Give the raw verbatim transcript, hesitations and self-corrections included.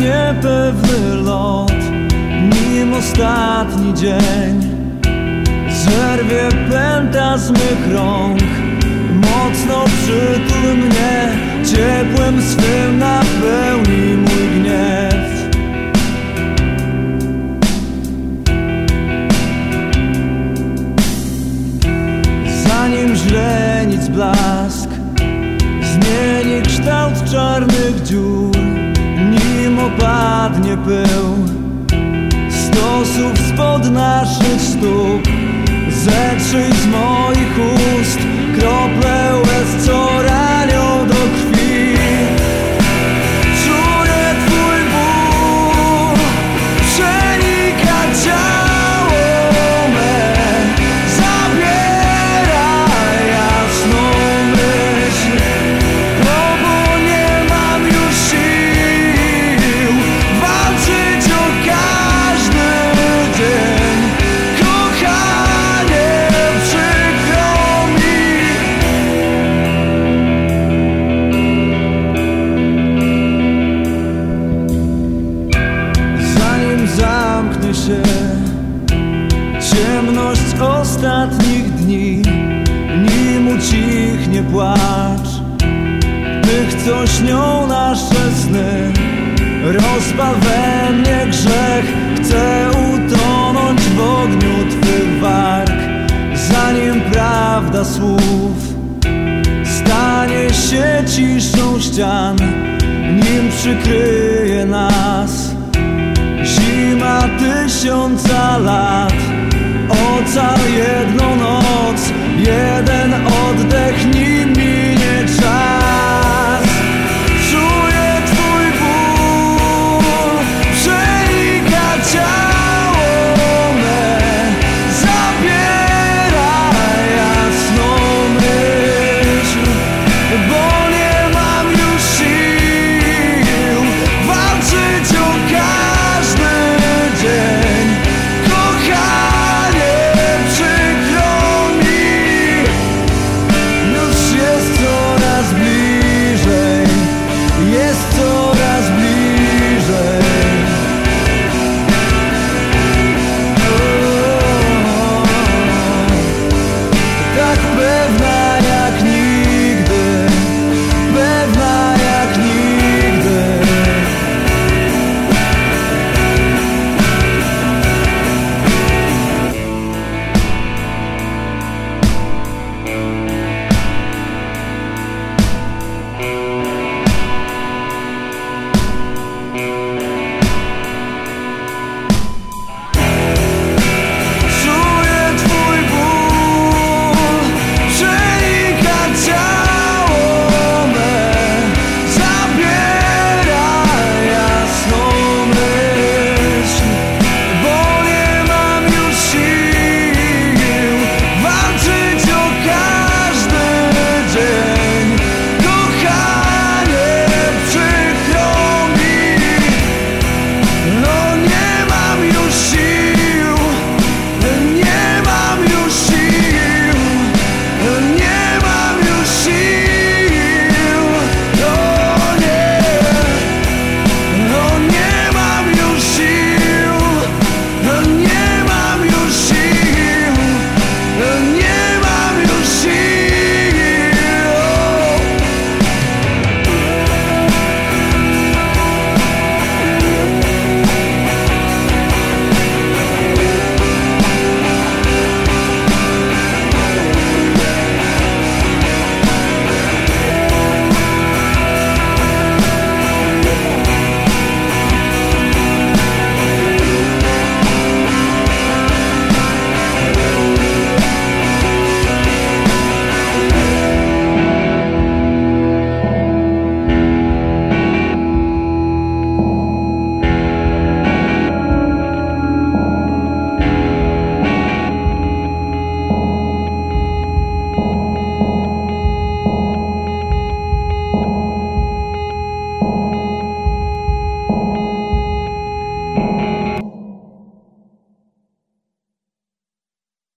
niepewny lot, nim ostatni dzień zerwie pęta z mych rąk. Mocno przytul mnie, ciepłem swym napełni mój gniew. Zanim źrenic blask zmieni kształt czarnych dziur, nim opadnie pył stosów spod naszych stóp, zetrzyj z moich ust krople łez, co ranią do krwi. Czuję twój ból, przenika ciało me, zabiera jasną myśl, no bo nie mam już sił walczyć o każdy dzień. Kochanie, przykro mi. Zanim zamknie się ciemność ostatnich dni, nim ucichnie płacz tych, co śnią nasze sny, rozpal we mnie grzech, chcę utonąć w ogniu twych warg. Zanim prawda słów stanie się ciszą ścian, nim przykryje nas zima tysiąca lat. Ocal jedną noc, jeden oddech, nim